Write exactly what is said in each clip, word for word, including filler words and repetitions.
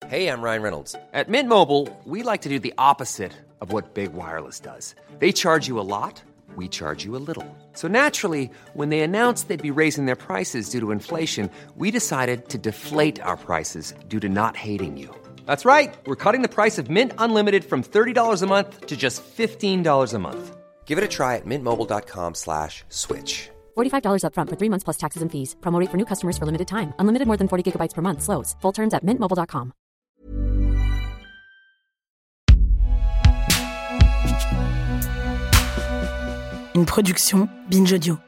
Hey, I'm Ryan Reynolds. At Mint Mobile, we like to do the opposite of what Big Wireless does. They charge you a lot, we charge you a little. So naturally, when they announced they'd be raising their prices due to inflation, we decided to deflate our prices due to not hating you. That's right. We're cutting the price of Mint Unlimited from thirty dollars a month to just fifteen dollars a month. Give it a try at mintmobile.com slash switch. forty-five dollars up front for three months plus taxes and fees. Promo rate for new customers for limited time. Unlimited more than forty gigabytes per month. Slows full terms at mint mobile dot com. Une production Binge Audio.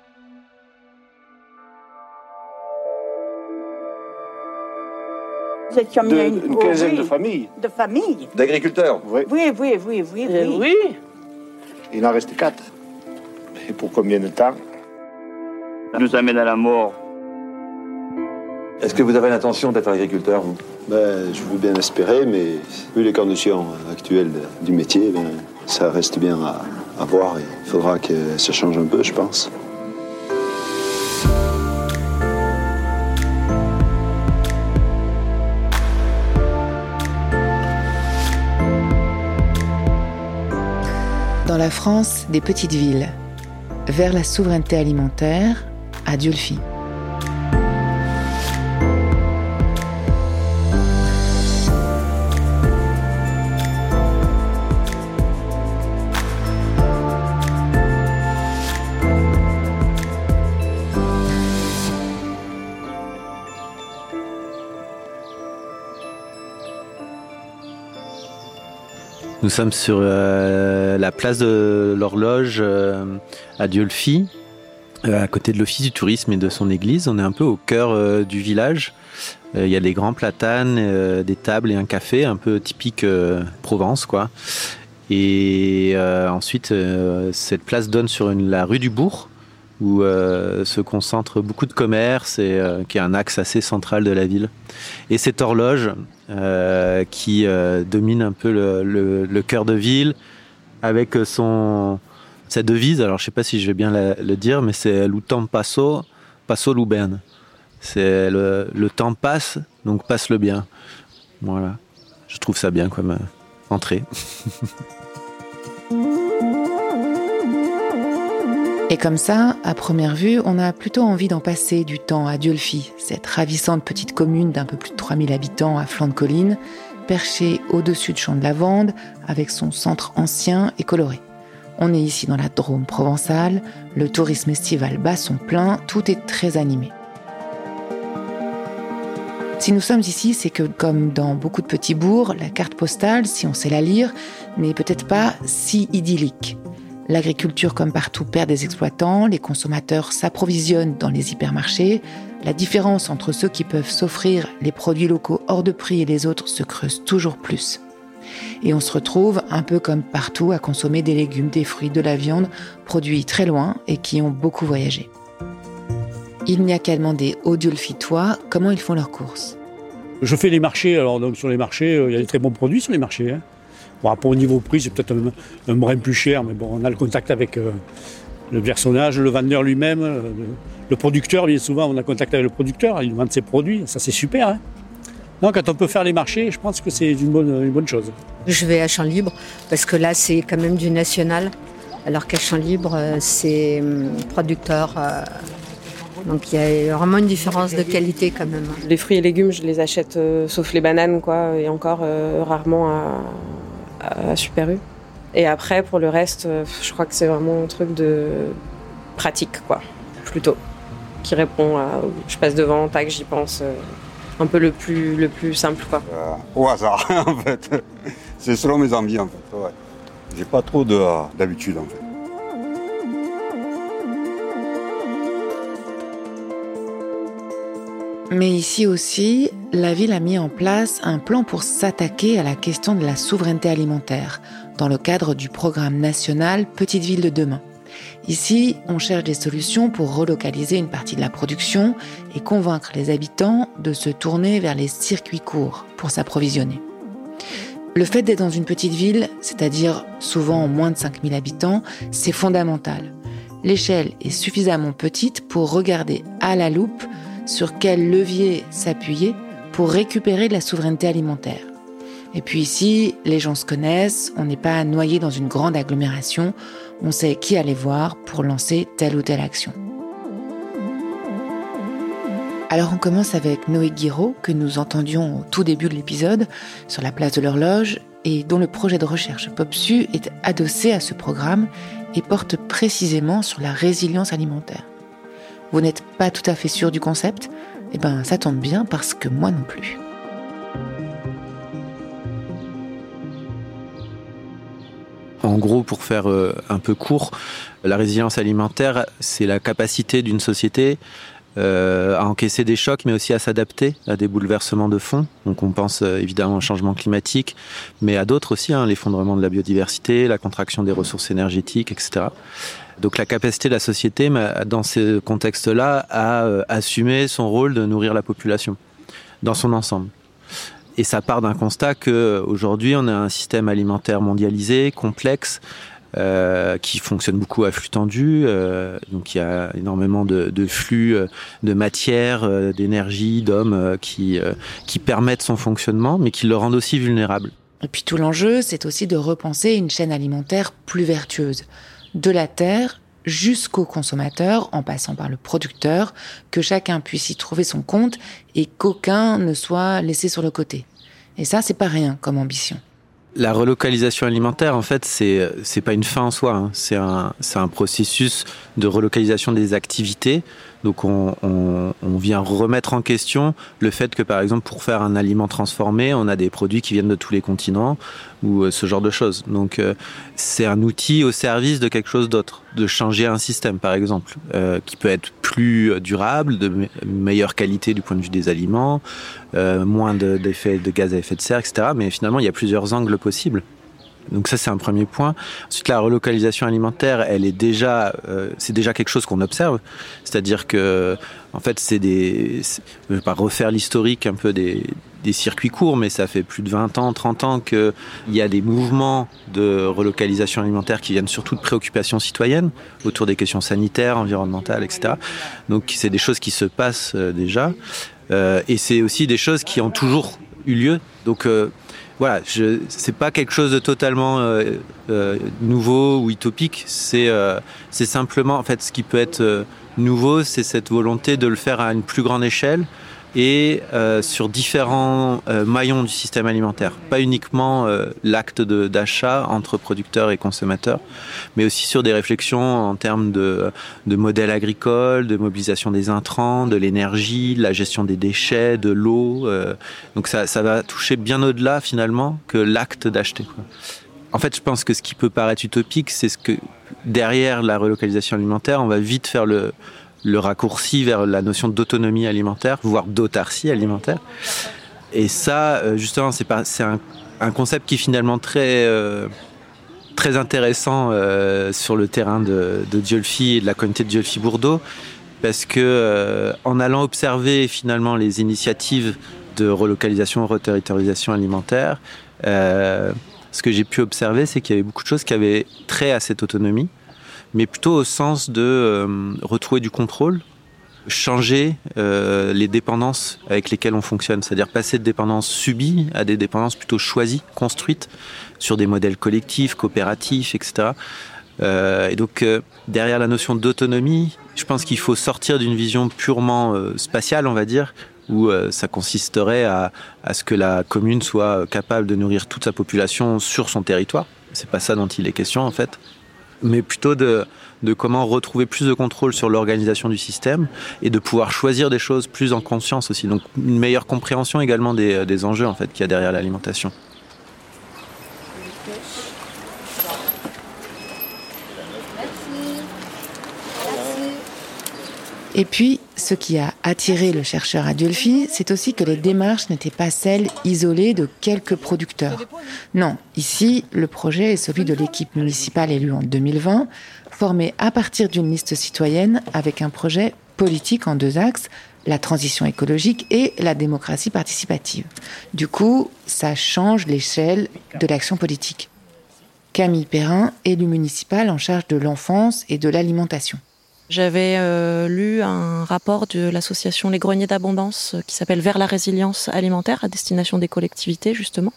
Vous étiez mis De, à une, une oh, quinzaine oui, de familles. De familles. D'agriculteurs, oui. Oui, oui, oui, oui, Euh, oui. oui. Il en reste quatre. Et pour combien de temps? Ça nous amène à la mort. Est-ce que vous avez l'intention d'être agriculteur, vous? Ben, je veux bien espérer, mais vu les conditions actuelles du métier, ben, ça reste bien à, à voir. Et il faudra que ça change un peu, je pense. Dans la France des petites villes, vers la souveraineté alimentaire, à Dieulefit. Nous sommes sur euh, la place de l'Horloge euh, à Dieulefit, euh, à côté de l'Office du tourisme et de son église. On est un peu au cœur euh, du village. Il euh, y a des grands platanes, euh, des tables et un café, un peu typique euh, Provence, quoi. Et euh, ensuite, euh, cette place donne sur une, la rue du Bourg, où euh, se concentre beaucoup de commerces et euh, qui est un axe assez central de la ville. Et cette horloge euh, qui euh, domine un peu le, le, le cœur de ville avec son, sa devise, alors je ne sais pas si je vais bien la, le dire, mais c'est « Le temps passo, passo lo bene ». C'est le, le temps passe, donc passe le bien. Voilà, je trouve ça bien comme euh, entrée. Et comme ça, à première vue, on a plutôt envie d'en passer du temps à Dieulefit, cette ravissante petite commune d'un peu plus de trois mille habitants à flanc de colline, perchée au-dessus de champs de lavande, avec son centre ancien et coloré. On est ici dans la Drôme provençale, le tourisme estival bat son plein, tout est très animé. Si nous sommes ici, c'est que, comme dans beaucoup de petits bourgs, la carte postale, si on sait la lire, n'est peut-être pas si idyllique. L'agriculture, comme partout, perd des exploitants, les consommateurs s'approvisionnent dans les hypermarchés, la différence entre ceux qui peuvent s'offrir les produits locaux hors de prix et les autres se creuse toujours plus. Et on se retrouve, un peu comme partout, à consommer des légumes, des fruits, de la viande, produits très loin et qui ont beaucoup voyagé. Il n'y a qu'à demander aux Dieulefitois comment ils font leurs courses. Je fais les marchés, alors donc sur les marchés, il euh, y a des très bons produits sur les marchés. Hein. Bon, rapport au niveau prix, c'est peut-être un, un brin plus cher, mais bon, on a le contact avec euh, le personnage, le vendeur lui-même, le, le producteur, bien souvent, on a contact avec le producteur, il vend ses produits, ça c'est super. Hein. Non, quand on peut faire les marchés, je pense que c'est une bonne, une bonne chose. Je vais à Champ Libre, parce que là, c'est quand même du national, alors qu'à Champ Libre, c'est producteur. Euh, donc il y a vraiment une différence de qualité quand même. Les fruits et légumes, je les achète, euh, sauf les bananes, quoi, et encore euh, rarement à... à Super U. Et après, pour le reste, je crois que c'est vraiment un truc de pratique, quoi, plutôt, qui répond à... Je passe devant, tac, j'y pense, euh, un peu le plus, le plus simple, quoi. Euh, au hasard, en fait. C'est selon mes envies, en fait, ouais. J'ai pas trop de, d'habitude, en fait. Mais ici aussi, la ville a mis en place un plan pour s'attaquer à la question de la souveraineté alimentaire, dans le cadre du programme national Petite Ville de demain. Ici, on cherche des solutions pour relocaliser une partie de la production et convaincre les habitants de se tourner vers les circuits courts pour s'approvisionner. Le fait d'être dans une petite ville, c'est-à-dire souvent moins de cinq mille habitants, c'est fondamental. L'échelle est suffisamment petite pour regarder à la loupe sur quel levier s'appuyer pour récupérer de la souveraineté alimentaire. Et puis ici, les gens se connaissent, on n'est pas noyé dans une grande agglomération, on sait qui aller voir pour lancer telle ou telle action. Alors on commence avec Noé Guiraud, que nous entendions au tout début de l'épisode, sur la place de l'Horloge, et dont le projet de recherche PopSu est adossé à ce programme et porte précisément sur la résilience alimentaire. Vous n'êtes pas tout à fait sûr du concept ? Eh ben, ça tombe bien parce que moi non plus. En gros, pour faire euh, un peu court, la résilience alimentaire, c'est la capacité d'une société euh, à encaisser des chocs, mais aussi à s'adapter à des bouleversements de fond. Donc on pense euh, évidemment au changement climatique, mais à d'autres aussi, hein, l'effondrement de la biodiversité, la contraction des ressources énergétiques, et cetera. Donc la capacité de la société, dans ce contexte-là, à euh, assumer son rôle de nourrir la population dans son ensemble. Et ça part d'un constat qu'aujourd'hui, on a un système alimentaire mondialisé, complexe, euh, qui fonctionne beaucoup à flux tendu. Euh, donc il y a énormément de, de flux de matière, euh, d'énergie, d'hommes euh, qui, euh, qui permettent son fonctionnement, mais qui le rendent aussi vulnérable. Et puis tout l'enjeu, c'est aussi de repenser une chaîne alimentaire plus vertueuse. De la terre jusqu'au consommateur, en passant par le producteur, que chacun puisse y trouver son compte et qu'aucun ne soit laissé sur le côté. Et ça, c'est pas rien comme ambition. La relocalisation alimentaire, en fait, c'est c'est pas une fin en soi, hein. C'est un c'est un processus de relocalisation des activités. Donc on, on, on vient remettre en question le fait que, par exemple, pour faire un aliment transformé, on a des produits qui viennent de tous les continents ou euh, ce genre de choses. Donc euh, c'est un outil au service de quelque chose d'autre, de changer un système, par exemple, euh, qui peut être plus durable, de me- meilleure qualité du point de vue des aliments, euh, moins de, d'effets de gaz à effet de serre, et cetera. Mais finalement, il y a plusieurs angles possibles. Donc ça, c'est un premier point. Ensuite, la relocalisation alimentaire, elle est déjà, euh, c'est déjà quelque chose qu'on observe. C'est-à-dire que, en fait, c'est des, c'est, je vais pas refaire l'historique un peu des, des circuits courts, mais ça fait plus de vingt ans, trente ans qu'il y a des mouvements de relocalisation alimentaire qui viennent surtout de préoccupations citoyennes autour des questions sanitaires, environnementales, et cetera. Donc c'est des choses qui se passent euh, déjà. Euh, et c'est aussi des choses qui ont toujours eu lieu. Donc euh, voilà, je, c'est pas quelque chose de totalement euh, euh, nouveau ou utopique. C'est, euh, c'est simplement, en fait, ce qui peut être euh, nouveau, c'est cette volonté de le faire à une plus grande échelle et euh, sur différents euh, maillons du système alimentaire. Pas uniquement euh, l'acte de, d'achat entre producteurs et consommateurs, mais aussi sur des réflexions en termes de, de modèles agricoles, de mobilisation des intrants, de l'énergie, de la gestion des déchets, de l'eau. Euh, donc ça, ça va toucher bien au-delà finalement que l'acte d'acheter, quoi. En fait, je pense que ce qui peut paraître utopique, c'est ce que derrière la relocalisation alimentaire, on va vite faire le le raccourci vers la notion d'autonomie alimentaire, voire d'autarcie alimentaire. Et ça, justement, c'est, pas, c'est un, un concept qui est finalement très, euh, très intéressant euh, sur le terrain de, de Dieulfi et de la communauté de Dieulfi-Bourdeaux, parce que euh, en allant observer finalement les initiatives de relocalisation, reterritorisation alimentaire, euh, ce que j'ai pu observer, c'est qu'il y avait beaucoup de choses qui avaient trait à cette autonomie, mais plutôt au sens de euh, retrouver du contrôle, changer euh, les dépendances avec lesquelles on fonctionne, c'est-à-dire passer de dépendances subies à des dépendances plutôt choisies, construites, sur des modèles collectifs, coopératifs, et cetera. Euh, et donc, euh, derrière la notion d'autonomie, je pense qu'il faut sortir d'une vision purement euh, spatiale, on va dire, où euh, ça consisterait à, à ce que la commune soit capable de nourrir toute sa population sur son territoire. C'est pas ça dont il est question, en fait. Mais plutôt de, de comment retrouver plus de contrôle sur l'organisation du système et de pouvoir choisir des choses plus en conscience aussi. Donc une meilleure compréhension également des, des enjeux en fait, qu'il y a derrière l'alimentation. Et puis, ce qui a attiré le chercheur à Dieulfi, c'est aussi que les démarches n'étaient pas celles isolées de quelques producteurs. Non, ici, le projet est celui de l'équipe municipale élue en deux mille vingt, formée à partir d'une liste citoyenne avec un projet politique en deux axes, la transition écologique et la démocratie participative. Du coup, ça change l'échelle de l'action politique. Camille Perrin, élue municipale en charge de l'enfance et de l'alimentation. J'avais euh, lu un rapport de l'association Les Greniers d'Abondance euh, qui s'appelle « Vers la résilience alimentaire » à destination des collectivités, justement.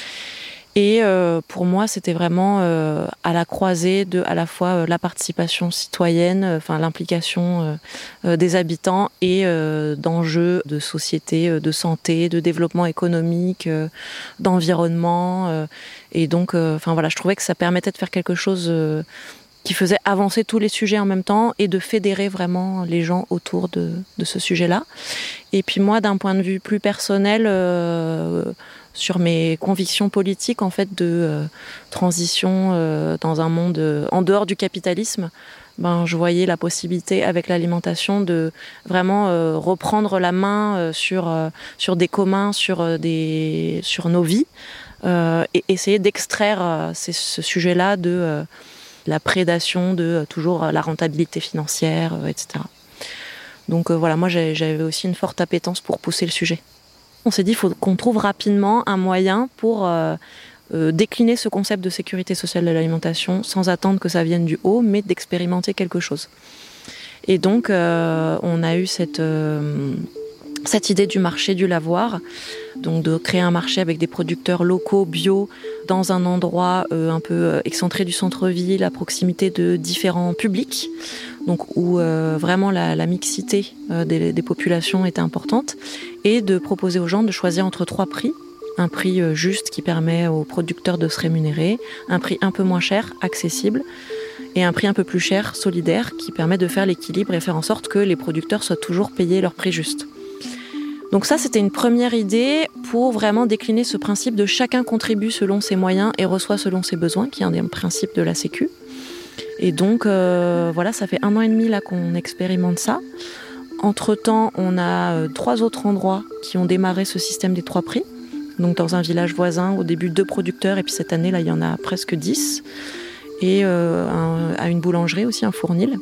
Et euh, pour moi, c'était vraiment euh, à la croisée de à la fois euh, la participation citoyenne, euh, enfin l'implication euh, euh, des habitants et euh, d'enjeux de société, euh, de santé, de développement économique, euh, d'environnement. Euh, et donc, euh, enfin voilà, je trouvais que ça permettait de faire quelque chose euh, qui faisait avancer tous les sujets en même temps et de fédérer vraiment les gens autour de, de ce sujet-là. Et puis moi, d'un point de vue plus personnel, euh, sur mes convictions politiques en fait de euh, transition euh, dans un monde euh, en dehors du capitalisme, ben je voyais la possibilité avec l'alimentation de vraiment euh, reprendre la main euh, sur euh, sur des communs, sur euh, des sur nos vies euh, et essayer d'extraire euh, ces, ce sujet-là de euh, la prédation de euh, toujours euh, la rentabilité financière, euh, et cetera. Donc euh, voilà, moi j'ai, j'avais aussi une forte appétence pour pousser le sujet. On s'est dit qu'il faut qu'on trouve rapidement un moyen pour euh, euh, décliner ce concept de sécurité sociale de l'alimentation sans attendre que ça vienne du haut, mais d'expérimenter quelque chose. Et donc, euh, on a eu cette, euh, cette idée du marché du lavoir, donc de créer un marché avec des producteurs locaux, bio, dans un endroit euh, un peu excentré du centre-ville, à proximité de différents publics, donc où euh, vraiment la, la mixité euh, des, des populations était importante, et de proposer aux gens de choisir entre trois prix. Un prix euh, juste qui permet aux producteurs de se rémunérer, un prix un peu moins cher, accessible, et un prix un peu plus cher, solidaire, qui permet de faire l'équilibre et faire en sorte que les producteurs soient toujours payés leur prix juste. Donc ça, c'était une première idée pour vraiment décliner ce principe de chacun contribue selon ses moyens et reçoit selon ses besoins, qui est un des principes de la Sécu. Et donc, euh, voilà, ça fait un an et demi là qu'on expérimente ça. Entre-temps, on a euh, trois autres endroits qui ont démarré ce système des trois prix. Donc dans un village voisin, au début deux producteurs, et puis cette année, là, il y en a presque dix. Et euh, un, à une boulangerie aussi, un fournil.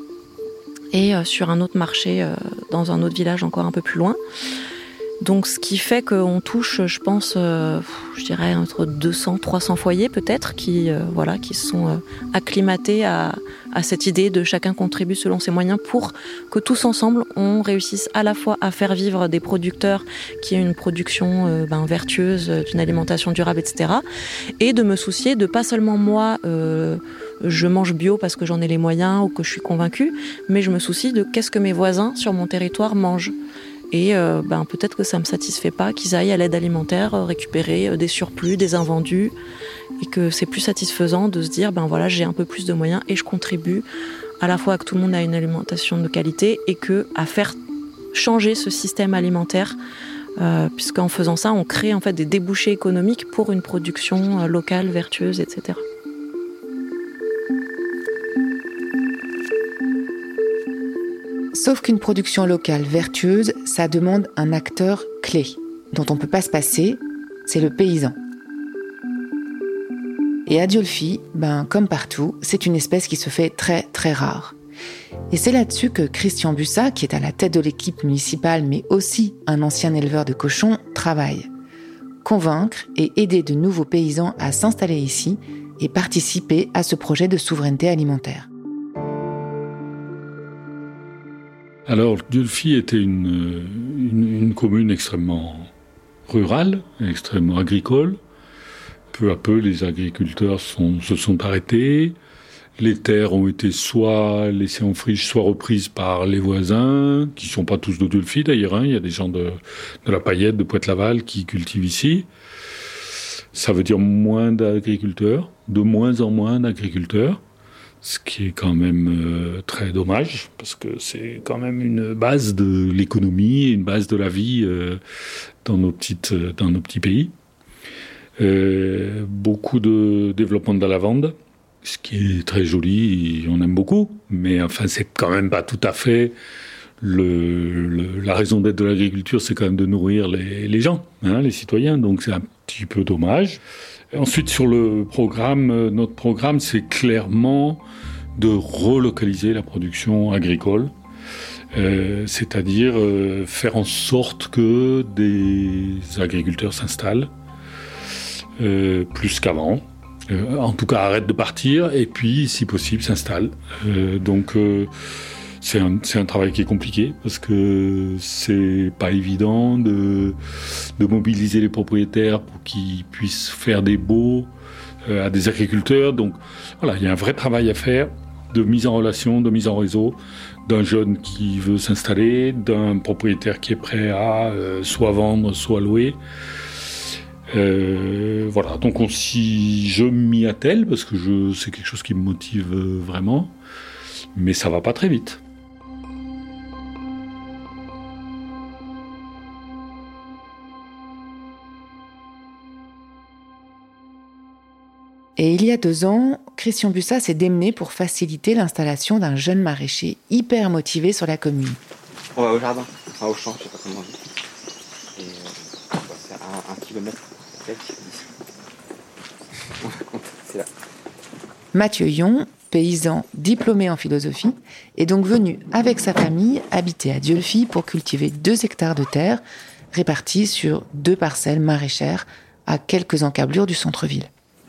Et euh, sur un autre marché, euh, dans un autre village encore un peu plus loin. Donc ce qui fait qu'on touche, je pense, euh, je dirais entre deux cents, trois cents foyers peut-être, qui, euh, voilà, qui sont euh, acclimatés à, à cette idée de chacun contribue selon ses moyens pour que tous ensemble, on réussisse à la fois à faire vivre des producteurs qui aient une production euh, ben, vertueuse, d'une alimentation durable, et cetera. Et de me soucier de pas seulement moi, euh, je mange bio parce que j'en ai les moyens ou que je suis convaincue, mais je me soucie de qu'est-ce que mes voisins sur mon territoire mangent. Et euh, ben, peut-être que ça ne me satisfait pas qu'ils aillent à l'aide alimentaire euh, récupérer euh, des surplus, des invendus, et que c'est plus satisfaisant de se dire ben voilà, j'ai un peu plus de moyens et je contribue à la fois à que tout le monde a une alimentation de qualité et que à faire changer ce système alimentaire, euh, puisqu'en faisant ça, on crée en fait des débouchés économiques pour une production euh, locale, vertueuse, et cetera. Sauf qu'une production locale vertueuse, ça demande un acteur clé, dont on ne peut pas se passer, c'est le paysan. Et à Diolfi, ben, comme partout, c'est une espèce qui se fait très très rare. Et c'est là-dessus que Christian Bussat, qui est à la tête de l'équipe municipale, mais aussi un ancien éleveur de cochons, travaille. Convaincre et aider de nouveaux paysans à s'installer ici et participer à ce projet de souveraineté alimentaire. Alors, Diolfi était une, une, une commune extrêmement rurale, extrêmement agricole. Peu à peu, les agriculteurs sont, se sont arrêtés. Les terres ont été soit laissées en friche, soit reprises par les voisins, qui ne sont pas tous de Diolfi d'ailleurs. Hein. Il y a des gens de, de la Paillette, de Pointe-Laval qui cultivent ici. Ça veut dire moins d'agriculteurs, de moins en moins d'agriculteurs. Ce qui est quand même euh, très dommage, parce que c'est quand même une base de l'économie, une base de la vie euh, dans, nos petites, dans nos petits pays. Euh, beaucoup de développement de la lavande, ce qui est très joli, on aime beaucoup, mais enfin c'est quand même pas tout à fait le, le, la raison d'être de l'agriculture, c'est quand même de nourrir les, les gens, hein, les citoyens, donc c'est un petit peu dommage. Ensuite, sur le programme, notre programme, c'est clairement de relocaliser la production agricole, euh, c'est-à-dire euh, faire en sorte que des agriculteurs s'installent euh, plus qu'avant, euh, en tout cas arrêtent de partir et puis, si possible, s'installent. Euh, donc, euh, C'est un, c'est un travail qui est compliqué parce que c'est pas évident de, de mobiliser les propriétaires pour qu'ils puissent faire des baux euh, à des agriculteurs. Donc voilà, il y a un vrai travail à faire de mise en relation, de mise en réseau, d'un jeune qui veut s'installer, d'un propriétaire qui est prêt à euh, soit vendre, soit louer. Euh, voilà, donc on, si je m'y attelle, parce que je, c'est quelque chose qui me motive vraiment, mais ça va pas très vite. Et il y a deux ans, Christian Bussat s'est démené pour faciliter l'installation d'un jeune maraîcher hyper motivé sur la commune. On va au jardin, enfin au champ, je sais pas comment on dit. Et euh, c'est un, un kilomètre. C'est là. Mathieu Yon, paysan diplômé en philosophie, est donc venu avec sa famille habiter à Dieulefit pour cultiver deux hectares de terre répartis sur deux parcelles maraîchères à quelques encablures du centre-ville.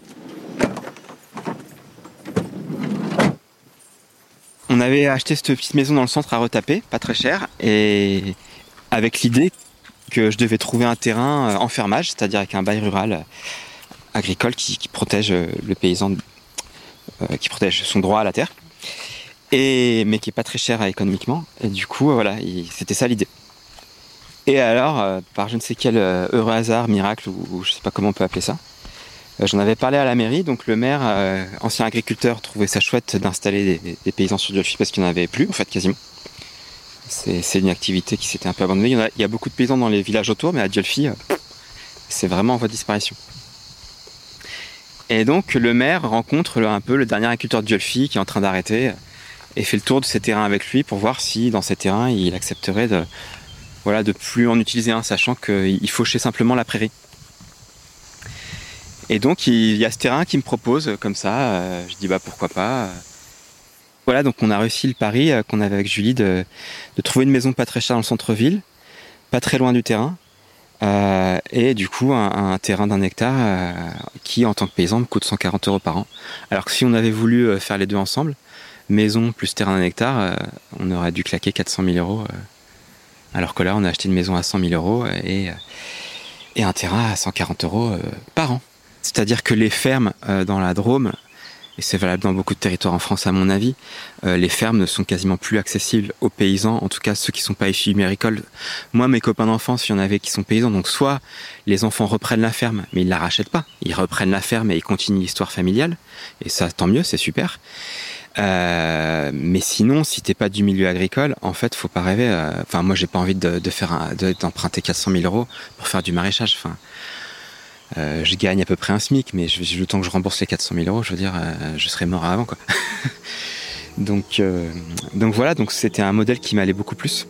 On avait acheté cette petite maison dans le centre à retaper, pas très cher, et avec l'idée que je devais trouver un terrain en fermage, c'est-à-dire avec un bail rural agricole qui, qui protège le paysan, euh, qui protège son droit à la terre, et, mais qui est pas très cher économiquement. Et du coup, voilà, il, c'était ça l'idée. Et alors, euh, par je ne sais quel euh, heureux hasard, miracle, ou, ou je sais pas comment on peut appeler ça, euh, j'en avais parlé à la mairie, donc le maire, euh, ancien agriculteur, trouvait ça chouette d'installer des, des paysans sur Dieulefit parce qu'il n'y en avait plus, en fait, quasiment. C'est, c'est une activité qui s'était un peu abandonnée. Il y, en a, il y a beaucoup de paysans dans les villages autour, mais à Dieulefit, euh, c'est vraiment en voie de disparition. Et donc, le maire rencontre un peu le dernier agriculteur de Dieulefit qui est en train d'arrêter et fait le tour de ses terrains avec lui pour voir si, dans ces terrains, il accepterait de, voilà, de plus en utiliser un, sachant qu'il fauchait simplement la prairie. Et donc, il y a ce terrain qui me propose comme ça. Euh, je dis, bah pourquoi pas. Voilà, donc on a réussi le pari euh, qu'on avait avec Julie de, de trouver une maison pas très chère dans le centre-ville, pas très loin du terrain, euh, et du coup un, un terrain d'un hectare euh, qui, en tant que paysan, me coûte cent quarante euros par an. Alors que si on avait voulu euh, faire les deux ensemble, maison plus terrain d'un hectare, euh, on aurait dû claquer quatre cent mille euros. Euh, alors que là, on a acheté une maison à cent mille euros et, euh, et un terrain à cent quarante euros euh, par an. C'est-à-dire que les fermes euh, dans la Drôme, et c'est valable dans beaucoup de territoires en France à mon avis, euh, les fermes ne sont quasiment plus accessibles aux paysans, en tout cas ceux qui ne sont pas issus du milieu agricole. Moi, mes copains d'enfance, il y en avait qui sont paysans, donc soit les enfants reprennent la ferme, mais ils ne la rachètent pas, ils reprennent la ferme et ils continuent l'histoire familiale, et ça, tant mieux, c'est super. Euh, mais sinon, si t'es pas du milieu agricole, en fait, faut pas rêver. Euh, enfin, moi, j'ai pas envie de, de faire un, de, d'emprunter quatre cent mille euros pour faire du maraîchage. Enfin, Euh, je gagne à peu près un SMIC, mais je, le temps que je rembourse les quatre cent mille euros, je veux dire, euh, je serais mort avant, quoi. donc, euh, donc voilà, donc c'était un modèle qui m'allait beaucoup plus.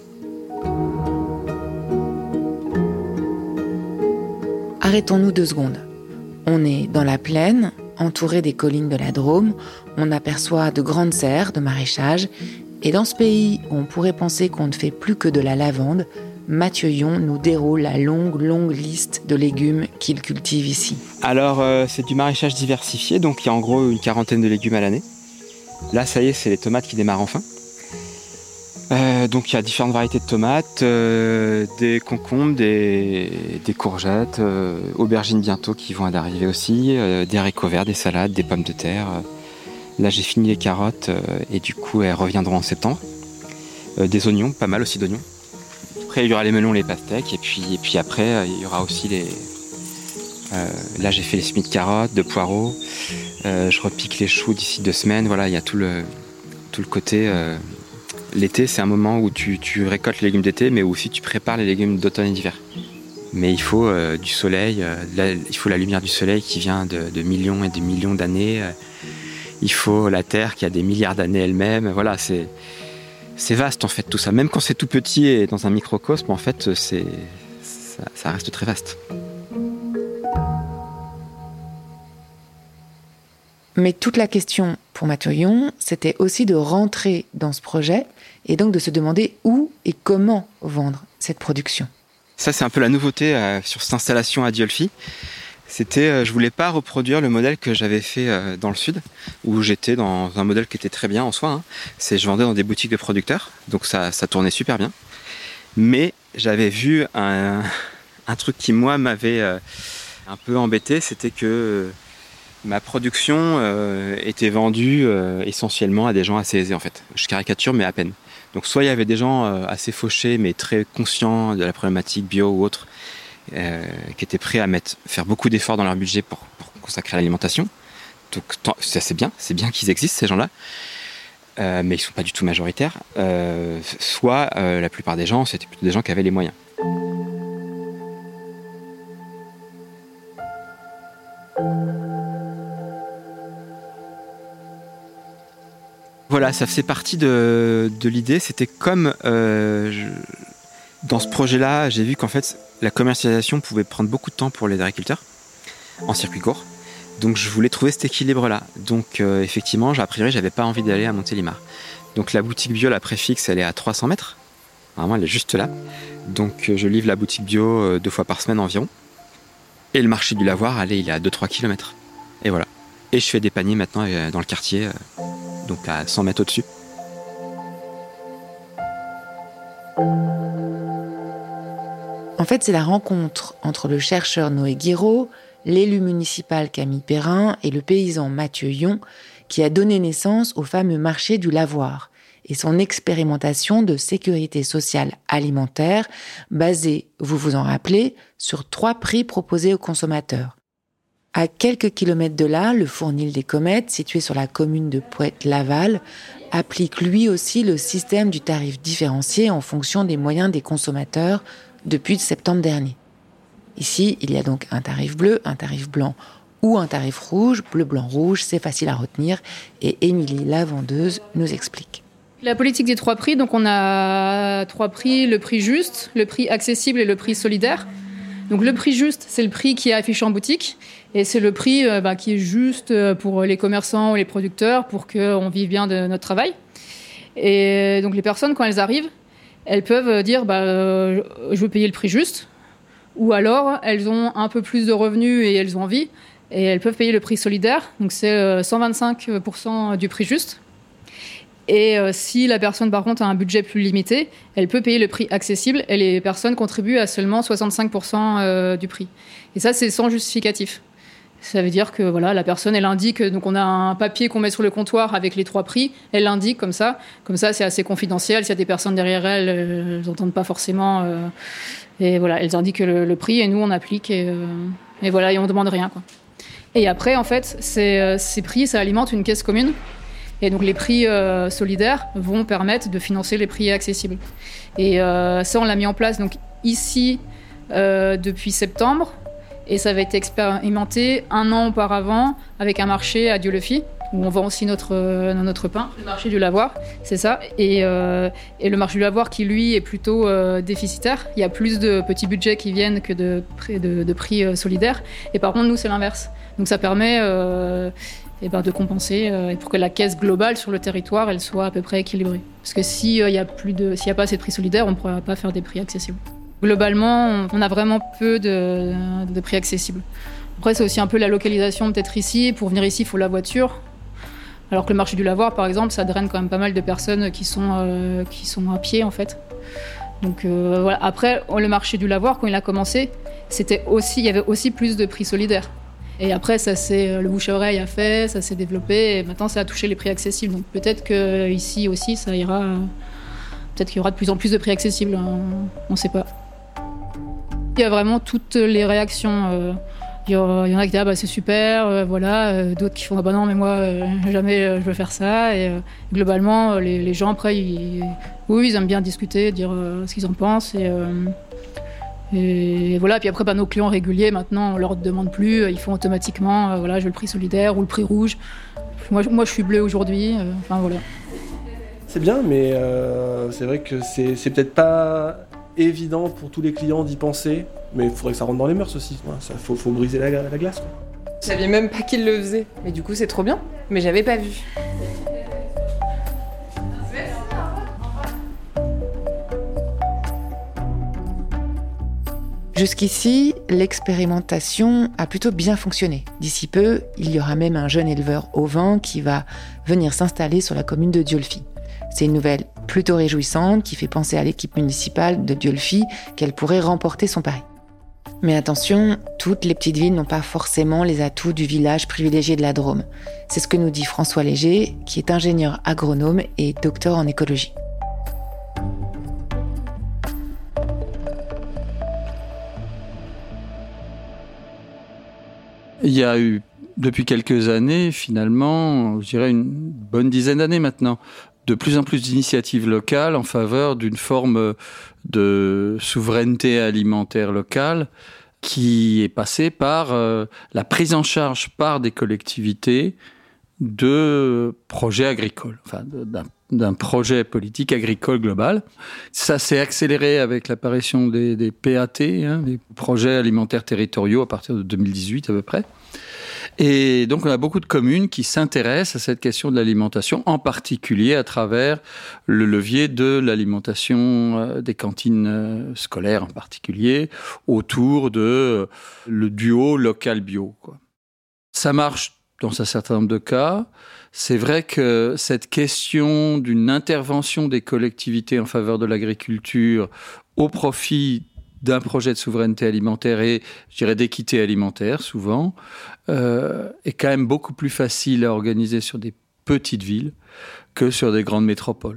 Arrêtons-nous deux secondes. On est dans la plaine, entouré des collines de la Drôme, on aperçoit de grandes serres de maraîchage, et dans ce pays où on pourrait penser qu'on ne fait plus que de la lavande, Mathieu Yon nous déroule la longue, longue liste de légumes qu'il cultive ici. Alors, euh, c'est du maraîchage diversifié, donc il y a en gros une quarantaine de légumes à l'année. Là, ça y est, c'est les tomates qui démarrent enfin. Euh, donc, il y a différentes variétés de tomates, euh, des concombres, des, des courgettes, euh, aubergines bientôt qui vont arriver aussi, euh, des haricots verts, des salades, des pommes de terre. Là, j'ai fini les carottes euh, et du coup, elles reviendront en septembre. Euh, des oignons, pas mal aussi d'oignons. Après, il y aura les melons, les pastèques, et puis, et puis après, il y aura aussi les... Euh, là, j'ai fait les semis de carottes, de poireaux. Euh, je repique les choux d'ici deux semaines. Voilà, il y a tout le, tout le côté... Euh... L'été, c'est un moment où tu, tu récoltes les légumes d'été, mais aussi tu prépares les légumes d'automne et d'hiver. Mais il faut euh, du soleil, euh, la, il faut la lumière du soleil qui vient de, de millions et de millions d'années. Euh, il faut la terre qui a des milliards d'années elle-même. Voilà, c'est... C'est vaste en fait tout ça, même quand c'est tout petit et dans un microcosme, en fait c'est, ça, ça reste très vaste. Mais toute la question pour Mathieu Yon, c'était aussi de rentrer dans ce projet et donc de se demander où et comment vendre cette production. Ça c'est un peu la nouveauté euh, sur cette installation à Dieulefit, C'était, euh, je voulais pas reproduire le modèle que j'avais fait euh, dans le sud, où j'étais dans un modèle qui était très bien en soi. Hein. C'est, je vendais dans des boutiques de producteurs, donc ça, ça tournait super bien. Mais j'avais vu un, un truc qui moi m'avait euh, un peu embêté, c'était que euh, ma production euh, était vendue euh, essentiellement à des gens assez aisés en fait. Je caricature, mais à peine. Donc soit il y avait des gens euh, assez fauchés, mais très conscients de la problématique bio ou autre, euh, qui étaient prêts à mettre, faire beaucoup d'efforts dans leur budget pour, pour consacrer à l'alimentation. Donc ça, c'est bien, c'est bien qu'ils existent ces gens-là, euh, mais ils ne sont pas du tout majoritaires. Euh, soit euh, la plupart des gens, c'était plutôt des gens qui avaient les moyens. Voilà, ça faisait partie de, de l'idée. C'était comme euh, je, dans ce projet-là, j'ai vu qu'en fait, la commercialisation pouvait prendre beaucoup de temps pour les agriculteurs en circuit court. Donc, je voulais trouver cet équilibre-là. Donc, euh, effectivement, a priori, j'avais pas envie d'aller à Montélimar. Donc, la boutique bio, la préfixe, elle est à trois cents mètres. Vraiment, elle est juste là. Donc, euh, je livre la boutique bio euh, deux fois par semaine environ. Et le marché du lavoir, allez, il est à deux à trois kilomètres. Et voilà. Et je fais des paniers maintenant euh, dans le quartier. Euh, donc à cent mètres au-dessus. En fait, c'est la rencontre entre le chercheur Noé Guiraud, l'élu municipal Camille Perrin et le paysan Mathieu Yon qui a donné naissance au fameux marché du lavoir et son expérimentation de sécurité sociale alimentaire basée, vous vous en rappelez, sur trois prix proposés aux consommateurs. À quelques kilomètres de là, le Fournil des Comètes, situé sur la commune de Poète-Laval, applique lui aussi le système du tarif différencié en fonction des moyens des consommateurs depuis septembre dernier. Ici, il y a donc un tarif bleu, un tarif blanc ou un tarif rouge. Bleu, blanc, rouge, c'est facile à retenir. Et Émilie, la vendeuse, nous explique. La politique des trois prix, donc on a trois prix, le prix juste, le prix accessible et le prix solidaire. Donc le prix juste, c'est le prix qui est affiché en boutique et c'est le prix euh, bah, qui est juste pour les commerçants ou les producteurs pour qu'on vive bien de notre travail. Et donc les personnes, quand elles arrivent, elles peuvent dire bah, euh, je veux payer le prix juste, ou alors elles ont un peu plus de revenus et elles ont envie et elles peuvent payer le prix solidaire, donc c'est euh, cent vingt-cinq pour cent du prix juste. Et euh, si la personne, par contre, a un budget plus limité, elle peut payer le prix accessible et les personnes contribuent à seulement soixante-cinq pour cent euh, du prix. Et ça, c'est sans justificatif. Ça veut dire que voilà, la personne, elle indique, donc on a un papier qu'on met sur le comptoir avec les trois prix, elle l'indique comme ça. Comme ça, c'est assez confidentiel. S'il y a des personnes derrière elle, euh, elles n'entendent pas forcément. Euh, et voilà, elles indiquent le, le prix et nous, on applique. Et, euh, et voilà, et on ne demande rien, quoi. Et après, en fait, ces, ces prix, ça alimente une caisse commune. Et donc les prix euh, solidaires vont permettre de financer les prix accessibles. Et euh, ça, on l'a mis en place donc ici euh, depuis septembre. Et ça avait été expérimenté un an auparavant avec un marché à Dieu-le-Fit, où on vend aussi notre, euh, notre pain. Le marché du lavoir, c'est ça. Et, euh, et le marché du lavoir qui, lui, est plutôt euh, déficitaire. Il y a plus de petits budgets qui viennent que de, de, de prix euh, solidaires. Et par contre, nous, c'est l'inverse. Donc ça permet... Euh, Et ben de compenser euh, pour que la caisse globale sur le territoire elle soit à peu près équilibrée. Parce que s'il n'y euh, a plus de, s'il y a pas assez de prix solidaires, on ne pourra pas faire des prix accessibles. Globalement, on a vraiment peu de, de prix accessibles. Après, c'est aussi un peu la localisation peut-être ici. Pour venir ici, il faut la voiture. Alors que le marché du lavoir, par exemple, ça draine quand même pas mal de personnes qui sont, euh, qui sont à pied en fait. Donc euh, voilà. Après, le marché du lavoir, quand il a commencé, c'était aussi, il y avait aussi plus de prix solidaires. Et après, ça c'est le bouche-à-oreille a fait, ça s'est développé, et maintenant ça a touché les prix accessibles. Donc peut-être qu'ici aussi, ça ira. Peut-être qu'il y aura de plus en plus de prix accessibles, on ne sait pas. Il y a vraiment toutes les réactions. Il y en a qui disent ah bah c'est super, voilà. D'autres qui font ah bah non mais moi jamais je veux faire ça. Et globalement, les, les gens après, ils, oui, ils aiment bien discuter, dire ce qu'ils en pensent. Et, Et voilà, puis après, bah, nos clients réguliers, maintenant, on leur demande plus, ils font automatiquement, euh, voilà, je veux le prix solidaire ou le prix rouge. Moi, moi je suis bleu aujourd'hui, euh, enfin voilà. C'est bien, mais euh, c'est vrai que c'est, c'est peut-être pas évident pour tous les clients d'y penser, mais il faudrait que ça rentre dans les mœurs aussi. Il faut, faut briser la, la glace, quoi. Je savais même pas qu'ils le faisaient, mais du coup, c'est trop bien, mais j'avais pas vu. Jusqu'ici, l'expérimentation a plutôt bien fonctionné. D'ici peu, il y aura même un jeune éleveur ovin qui va venir s'installer sur la commune de Dieulefit. C'est une nouvelle plutôt réjouissante qui fait penser à l'équipe municipale de Dieulefit qu'elle pourrait remporter son pari. Mais attention, toutes les petites villes n'ont pas forcément les atouts du village privilégié de la Drôme. C'est ce que nous dit François Léger, qui est ingénieur agronome et docteur en écologie. Il y a eu, depuis quelques années, finalement, je dirais une bonne dizaine d'années maintenant, de plus en plus d'initiatives locales en faveur d'une forme de souveraineté alimentaire locale qui est passée par euh, la prise en charge par des collectivités de projets agricoles, enfin d'un, d'un projet politique agricole global. Ça s'est accéléré avec l'apparition des, des P A T, hein, des projets alimentaires territoriaux à partir de deux mille dix-huit à peu près. Et donc, on a beaucoup de communes qui s'intéressent à cette question de l'alimentation, en particulier à travers le levier de l'alimentation euh, des cantines euh, scolaires en particulier, autour de euh, le duo local-bio, quoi. Ça marche dans un certain nombre de cas. C'est vrai que cette question d'une intervention des collectivités en faveur de l'agriculture au profit d'un projet de souveraineté alimentaire et, je dirais, d'équité alimentaire, souvent, euh, est quand même beaucoup plus facile à organiser sur des petites villes que sur des grandes métropoles.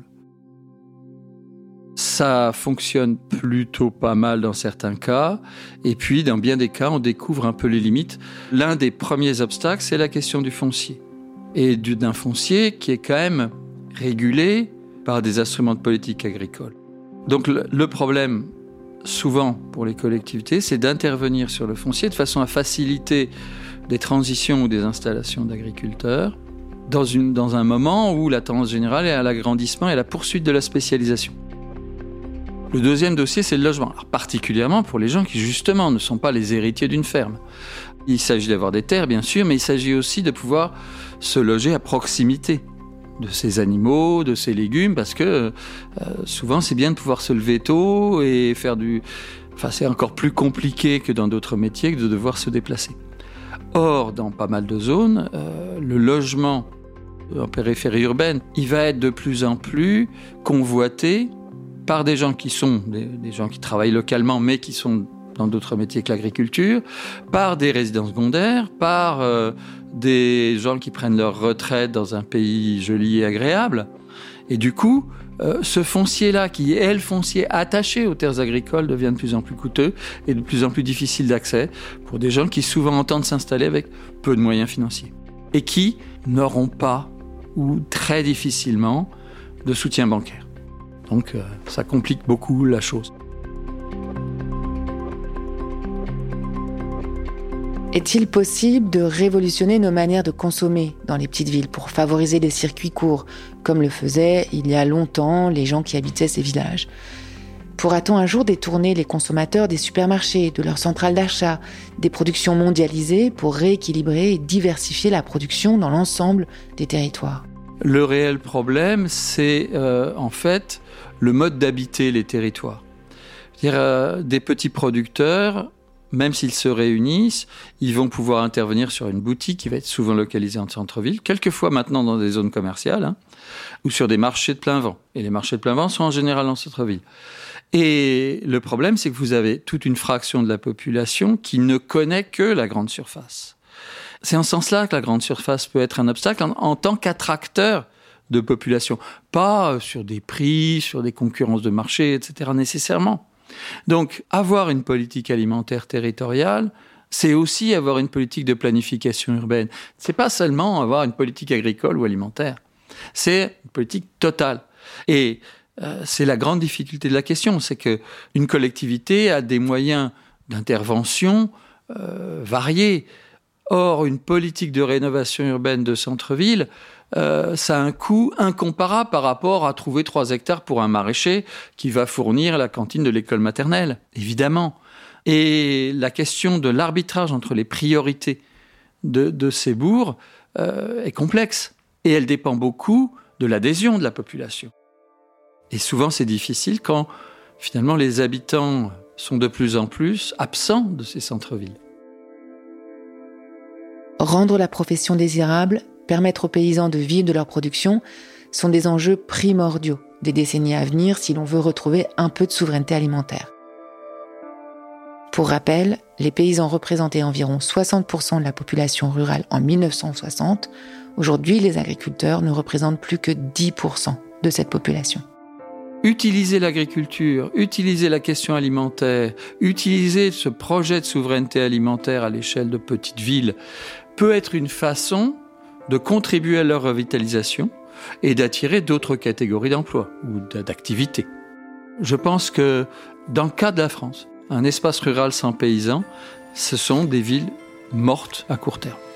Ça fonctionne plutôt pas mal dans certains cas, et puis dans bien des cas, on découvre un peu les limites. L'un des premiers obstacles, c'est la question du foncier, et du, d'un foncier qui est quand même régulé par des instruments de politique agricole. Donc le, le problème, souvent pour les collectivités, c'est d'intervenir sur le foncier de façon à faciliter des transitions ou des installations d'agriculteurs dans, une, dans un moment où la tendance générale est à l'agrandissement et à la poursuite de la spécialisation. Le deuxième dossier, c'est le logement. Alors, particulièrement pour les gens qui, justement, ne sont pas les héritiers d'une ferme. Il s'agit d'avoir des terres, bien sûr, mais il s'agit aussi de pouvoir se loger à proximité de ces animaux, de ces légumes, parce que euh, souvent c'est bien de pouvoir se lever tôt et faire du... Enfin, c'est encore plus compliqué que dans d'autres métiers que de devoir se déplacer. Or, dans pas mal de zones, euh, le logement en périphérie urbaine, il va être de plus en plus convoité par des gens qui sont des, des gens qui travaillent localement, mais qui sont dans d'autres métiers que l'agriculture, par des résidents secondaires, par euh, des gens qui prennent leur retraite dans un pays joli et agréable. Et du coup, euh, ce foncier-là, qui est le foncier attaché aux terres agricoles, devient de plus en plus coûteux et de plus en plus difficile d'accès pour des gens qui souvent entendent s'installer avec peu de moyens financiers et qui n'auront pas, ou très difficilement, de soutien bancaire. Donc euh, ça complique beaucoup la chose. Est-il possible de révolutionner nos manières de consommer dans les petites villes pour favoriser les circuits courts, comme le faisaient il y a longtemps les gens qui habitaient ces villages ? Pourra-t-on un jour détourner les consommateurs des supermarchés, de leurs centrales d'achat, des productions mondialisées pour rééquilibrer et diversifier la production dans l'ensemble des territoires ? Le réel problème, c'est euh, en fait le mode d'habiter les territoires. C'est-à-dire euh, des petits producteurs, même s'ils se réunissent, ils vont pouvoir intervenir sur une boutique qui va être souvent localisée en centre-ville, quelquefois maintenant dans des zones commerciales, hein, ou sur des marchés de plein vent. Et les marchés de plein vent sont en général en centre-ville. Et le problème, c'est que vous avez toute une fraction de la population qui ne connaît que la grande surface. C'est en ce sens-là que la grande surface peut être un obstacle en, en tant qu'attracteur de population. Pas sur des prix, sur des concurrences de marché, et cetera nécessairement. Donc, avoir une politique alimentaire territoriale, c'est aussi avoir une politique de planification urbaine. C'est pas seulement avoir une politique agricole ou alimentaire. C'est une politique totale. Et euh, c'est la grande difficulté de la question, c'est que une collectivité a des moyens d'intervention euh, variés. Or, une politique de rénovation urbaine de centre-ville, euh, ça a un coût incomparable par rapport à trouver trois hectares pour un maraîcher qui va fournir la cantine de l'école maternelle, évidemment. Et la question de l'arbitrage entre les priorités de, de ces bourgs euh, est complexe. Et elle dépend beaucoup de l'adhésion de la population. Et souvent, c'est difficile quand, finalement, les habitants sont de plus en plus absents de ces centres-villes. Rendre la profession désirable, permettre aux paysans de vivre de leur production, sont des enjeux primordiaux des décennies à venir si l'on veut retrouver un peu de souveraineté alimentaire. Pour rappel, les paysans représentaient environ soixante pour cent de la population rurale en mille neuf cent soixante. Aujourd'hui, les agriculteurs ne représentent plus que dix pour cent de cette population. Utiliser l'agriculture, utiliser la question alimentaire, utiliser ce projet de souveraineté alimentaire à l'échelle de petites villes peut être une façon de contribuer à leur revitalisation et d'attirer d'autres catégories d'emplois ou d'activités. Je pense que dans le cas de la France, un espace rural sans paysans, ce sont des villes mortes à court terme.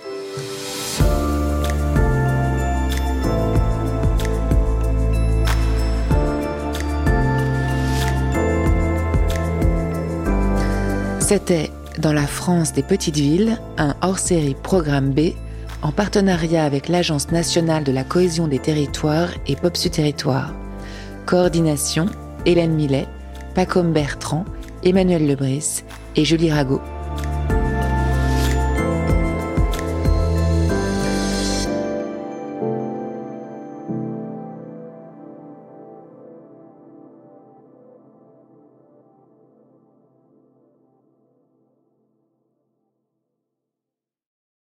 C'était Dans la France des petites villes, un hors-série Programme B, en partenariat avec l'Agence nationale de la cohésion des territoires et Popsu Territoire. Coordination, Hélène Millet, Pacôme Bertrand, Emmanuel Lebris et Julie Rago.